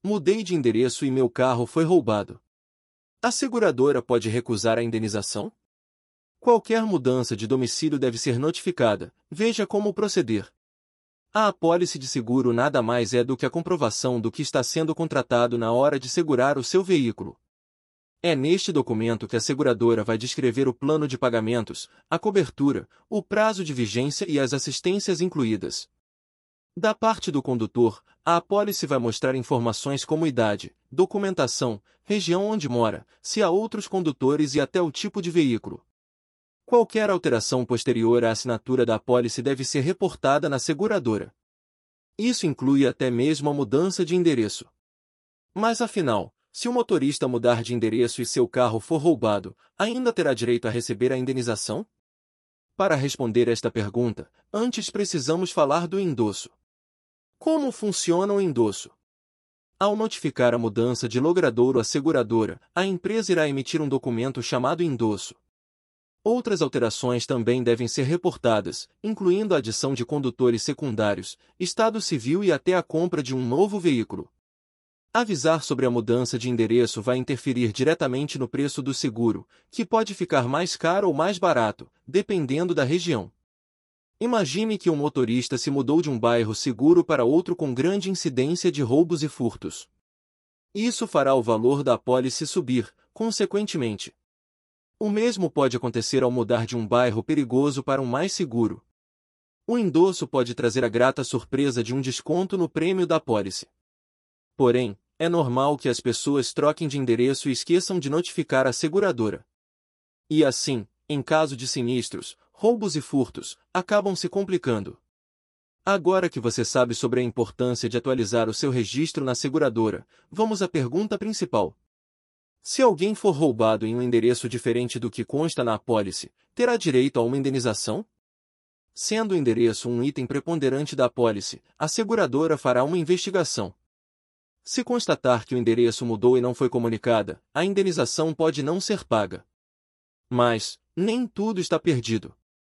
Mudei de endereço e meu carro foi roubado. A seguradora pode recusar a indenização? Qualquer mudança de domicílio deve ser notificada. Veja como proceder. A apólice de seguro nada mais é do que a comprovação do que está sendo contratado na hora de segurar o seu veículo. É neste documento que a seguradora vai descrever o plano de pagamentos, a cobertura, o prazo de vigência e as assistências incluídas. Da parte do condutor, a apólice vai mostrar informações como idade, documentação, região onde mora, se há outros condutores e até o tipo de veículo. Qualquer alteração posterior à assinatura da apólice deve ser reportada na seguradora. Isso inclui até mesmo a mudança de endereço. Mas afinal, se o motorista mudar de endereço e seu carro for roubado, ainda terá direito a receber a indenização? Para responder esta pergunta, antes precisamos falar do endosso. Como funciona o endosso? Ao notificar a mudança de logradouro à seguradora, a empresa irá emitir um documento chamado endosso. Outras alterações também devem ser reportadas, incluindo a adição de condutores secundários, estado civil e até a compra de um novo veículo. Avisar sobre a mudança de endereço vai interferir diretamente no preço do seguro, que pode ficar mais caro ou mais barato, dependendo da região. Imagine que um motorista se mudou de um bairro seguro para outro com grande incidência de roubos e furtos. Isso fará o valor da apólice subir, consequentemente. O mesmo pode acontecer ao mudar de um bairro perigoso para um mais seguro. O endosso pode trazer a grata surpresa de um desconto no prêmio da apólice. Porém, é normal que as pessoas troquem de endereço e esqueçam de notificar a seguradora. E assim, em caso de sinistros, roubos e furtos, acabam se complicando. Agora que você sabe sobre a importância de atualizar o seu registro na seguradora, vamos à pergunta principal. Se alguém for roubado em um endereço diferente do que consta na apólice, terá direito a uma indenização? Sendo o endereço um item preponderante da apólice, a seguradora fará uma investigação. Se constatar que o endereço mudou e não foi comunicada, a indenização pode não ser paga. Mas, nem tudo está perdido.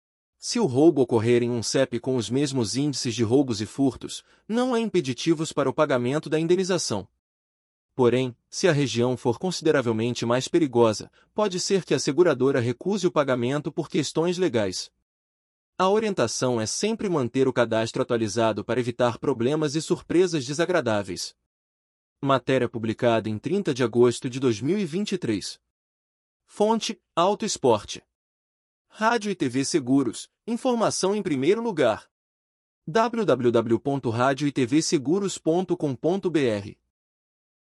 Se o roubo ocorrer em um CEP com os mesmos índices de roubos e furtos, não há impeditivos para o pagamento da indenização. Porém, se a região for consideravelmente mais perigosa, pode ser que a seguradora recuse o pagamento por questões legais. A orientação é sempre manter o cadastro atualizado para evitar problemas e surpresas desagradáveis. Matéria publicada em 30 de agosto de 2023. Fonte: Auto Esporte. Rádio e TV Seguros, informação em primeiro lugar. www.radioetvseguros.com.br